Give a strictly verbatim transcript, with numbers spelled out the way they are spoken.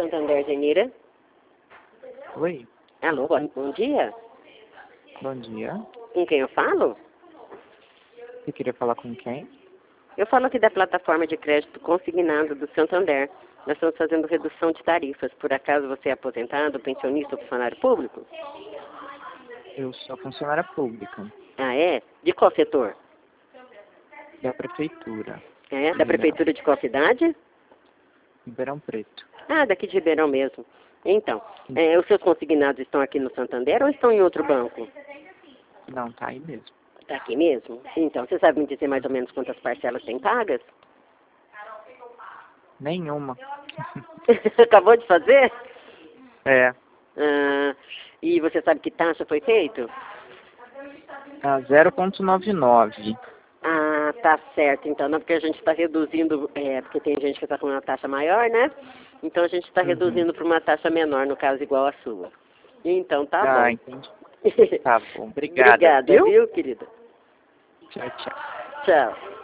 Santander, Zenira. Oi, Alô, bom bom dia. bom dia. Com quem eu falo? Você queria falar com quem? Eu falo aqui da plataforma de crédito consignado do Santander. Nós estamos fazendo redução de tarifas. Por acaso você é aposentado, pensionista ou funcionário público? Eu sou funcionária pública Ah, é? De qual setor? da prefeitura. É, da Ribeirão. prefeitura de qual cidade? Ribeirão Preto. Ah, daqui de Ribeirão mesmo. Então, é, os seus consignados estão aqui no Santander ou estão em outro banco? Não, tá aí mesmo. Está aqui mesmo? Então, você sabe me dizer mais ou menos quantas parcelas tem pagas? Nenhuma. Acabou de fazer? É, Ah, e você sabe que taxa foi feito? a zero ponto noventa e nove. Ah, tá certo. Então, não porque a gente está reduzindo, é, porque tem gente que está com uma taxa maior, né? Então a gente está Uhum. reduzindo para uma taxa menor, no caso igual a sua. Então, tá Ah, bom. entendi. Tá bom, obrigada, Obrigada, viu? viu, querida? Tchau, tchau. Tchau.